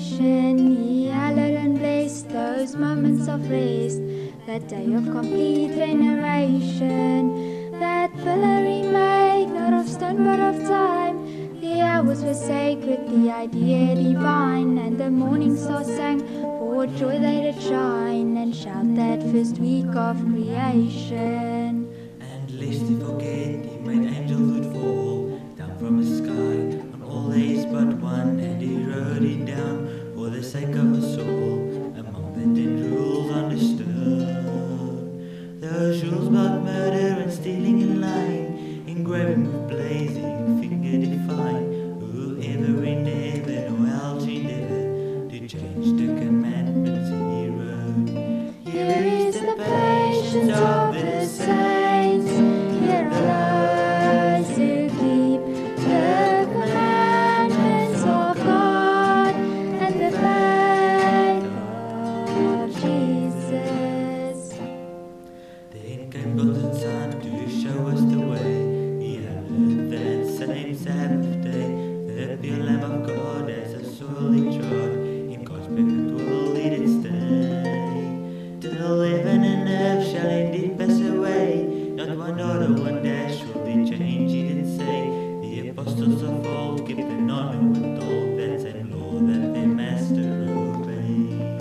creation, He hallowed and blessed those moments of rest, that day of complete veneration. That pillar He made, not of stone but of time. The hours were sacred, the idea divine, and the morning star sang, for joy they did shine, and shout that first week of creation. And lest he forget, He made angels would fall down from the sky on all days but one, and He wrote it down for the sake of us all, among the 10 rules on the stone. Those rules about murder and stealing and lying, engraving with blazing finger define, whoever in heaven or else endeavor to change the commandments He wrote. Here is the patience of the saints, here are those who keep the commandments of God and the faith of Jesus. Then came God's Son to show us the way. He hallowed that same Sabbath day, the pure Lamb of God as a soul He trod. In God's perfect world He did stay, till heaven and earth shall indeed pass away. Not one dot or one dash will be changed, He did say. The apostles of old kept the non and were told that same law that their Master obeyed.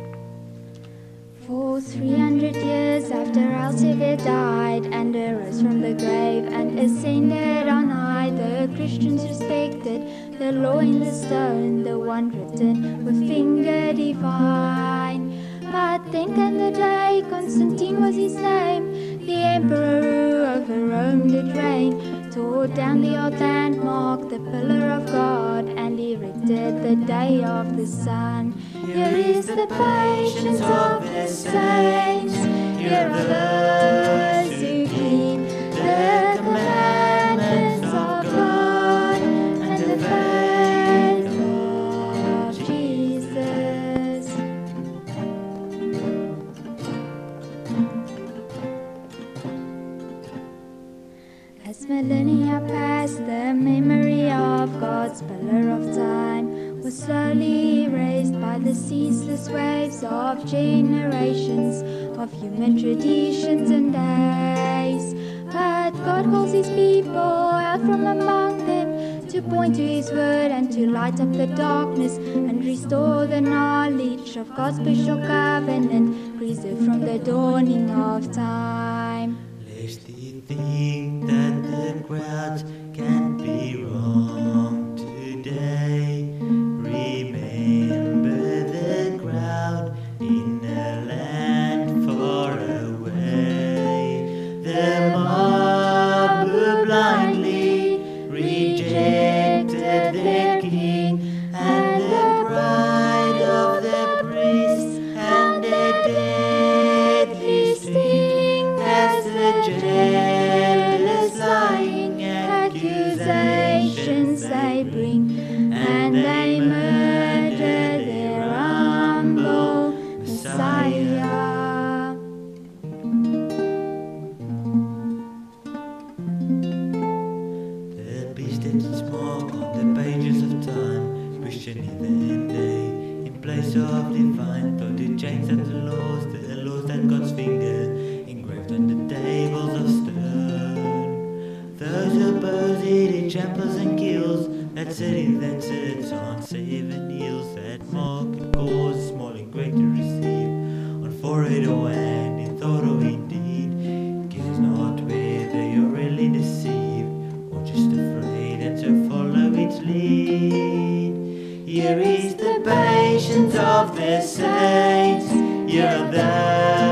For 300 years after Elsevier died and arose from the grave and ascended on high, the Christians respected the law in the stone, the one written with finger divine. But then came the day, Constantine was his name, the emperor who over Rome did reign, tore down the old landmark, the pillar of God, and erected the day of the sun. Here is the patience of the saints, here are those who keep the commandments of God and the faith of Jesus. As millennia passed, the memory of God's pillar of time was slowly erased by the ceaseless waves of generations, of human traditions and days. But God calls His people out from among them to point to His word and to light up the darkness and restore the knowledge of God's special covenant, preserved from the dawning of time. Lest ye think that the crowds can't be wrong today, remember the crowd in a land far away. The mob who blindly rejected their king, and the bride of the priest, and the deadly sting as the jealous lying accusations they bring, and they murder their humble Messiah. The beast and its mark on the pages of time, Christian even day, in place of divine, thought to change up the laws that God's finger engraved on the tables of stone. Those who oppose it, He tramples and kills. That city that sits on 7 hills, that mark and cause small and great to receive, on forehead or hand, in thought or in deed. Cares not whether you're really deceived, or just afraid, and so follow its lead. Here is the patience of the saints, here are those